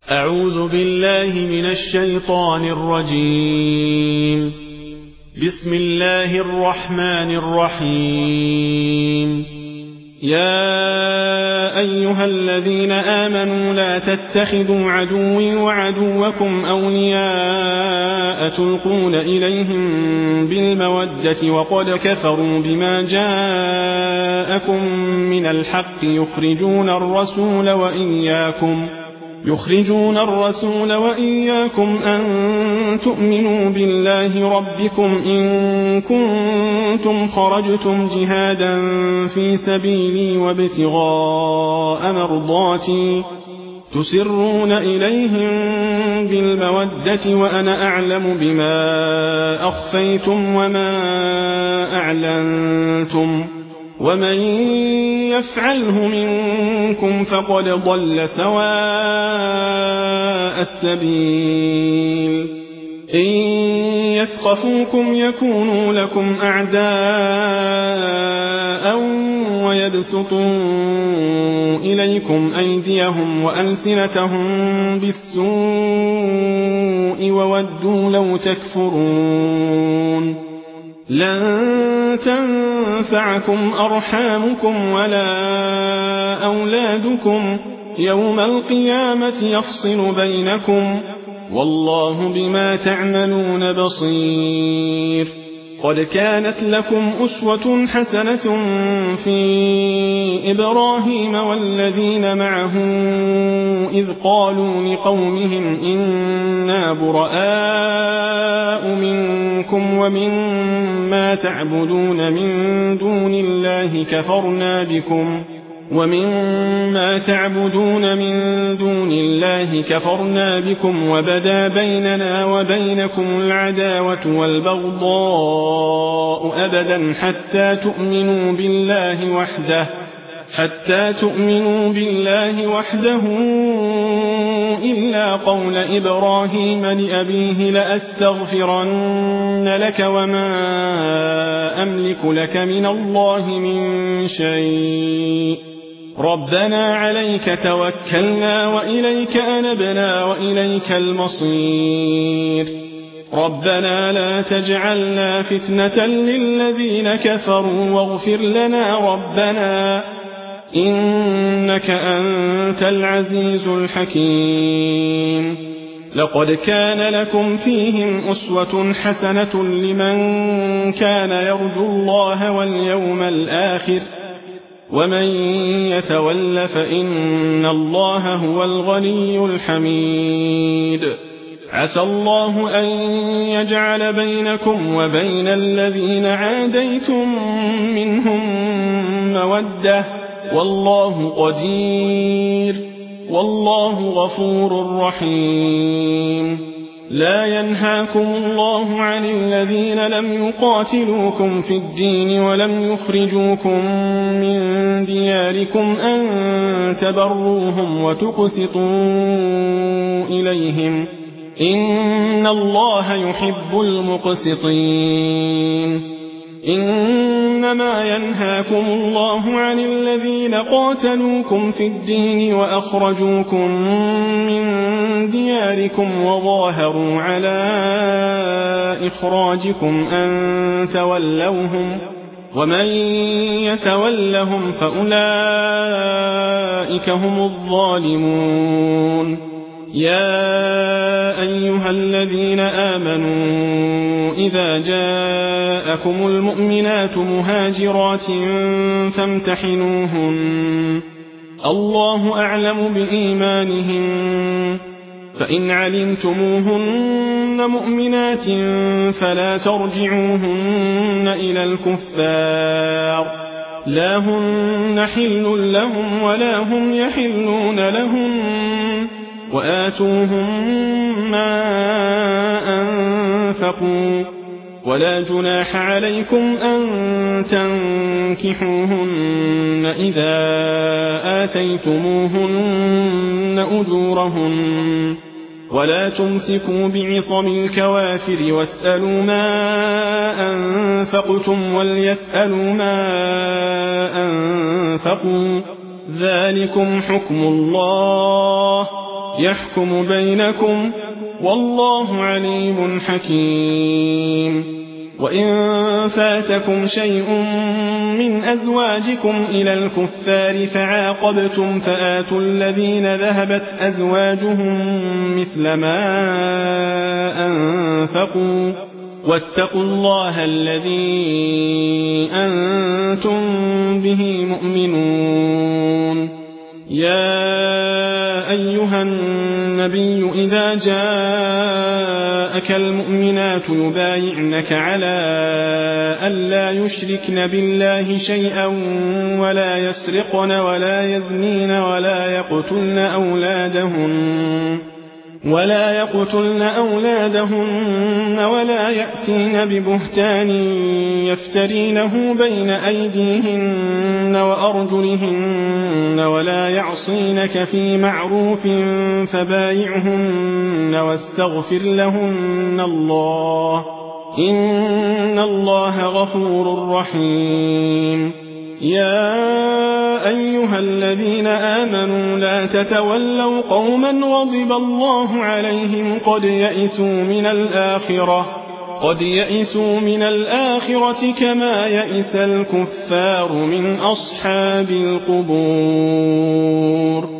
أعوذ بالله من الشيطان الرجيم. بسم الله الرحمن الرحيم. يا أيها الذين آمنوا لا تتخذوا عدوي وعدوكم أولياء تلقون إليهم بالمودة وقد كفروا بما جاءكم من الحق يخرجون الرسول وإياكم أن تؤمنوا بالله ربكم إن كنتم خرجتم جهادا في سبيلي وابتغاء مرضاتي تسرون إليهم بالمودة وأنا أعلم بما أخفيتم وما أعلنتم ومن يفعله منكم فقد ضل سواء السبيل. إن يثقفوكم يكونوا لكم أعداء ويبسطوا إليكم أيديهم وألسنتهم بالسوء وودوا لو تكفرون. لن تنفعكم أرحامكم ولا أولادكم يوم القيامة يفصل بينكم والله بما تعملون بصير. قد كانت لكم أسوة حسنة في إبراهيم والذين معه إذ قالوا لقومهم إنا براء منكم ومما تعبدون من دون الله كفرنا بكم وبدا بيننا وبينكم العداوة والبغضاء أبدا حتى تؤمنوا بالله وحده إلا قول إبراهيم لأبيه لأستغفرن لك وما أملك لك من الله من شيء ربنا عليك توكلنا وإليك أنبنا وإليك المصير. ربنا لا تجعلنا فتنة للذين كفروا واغفر لنا ربنا إنك أنت العزيز الحكيم. لقد كان لكم فيهم أسوة حسنة لمن كان يرجو الله واليوم الآخر ومن يتول فإن الله هو الغني الحميد. عسى الله أن يجعل بينكم وبين الذين عاديتم منهم مودة والله قدير والله غفور رحيم. لا ينهاكم الله عن الذين لم يقاتلوكم في الدين ولم يخرجوكم من دياركم أن تبروهم وتقسطوا إليهم إن الله يحب المقسطين. إنما ينهاكم الله عن الذين قاتلوكم في الدين وأخرجوكم من دياركم وظاهروا على إخراجكم أن تولوهم ومن يتولهم فأولئك هم الظالمون. يا أيها الذين آمنوا إذا جاءكم المؤمنات مهاجرات فامتحنوهن الله أعلم بإيمانهن فإن علمتموهن مؤمنات فلا ترجعوهن إلى الكفار لا هن حل لهم ولا هم يحلون لهم وآتوهم ما أنفقوا ولا جناح عليكم أن تنكحوهن إذا آتيتموهن أجورهن ولا تمسكوا بعصم الكوافر واسألوا ما أنفقتم وليسألوا ما أنفقوا ذلكم حكم الله يحكم بينكم والله عليم حكيم. وإن فاتكم شيء من أزواجكم إلى الكفار فعاقبتم فآتوا الذين ذهبت أزواجهم مثل ما أنفقوا واتقوا الله الذي أنتم به مؤمنون. يا أيها النبي إذا جاءك المؤمنات يبايعنك على ألا يشركن بالله شيئا ولا يسرقن ولا يزنين ولا يقتلن أولادهن ولا يأتين ببهتان يفترينه بين أيديهن وأرجلهن ولا يعصينك في معروف فبايعهن واستغفر لهن الله إن الله غفور رحيم. يا أيها الذين آمنوا لا تتولوا قوما غضب الله عليهم قد يئسوا من الآخرة كما يئس الكفار من أصحاب القبور.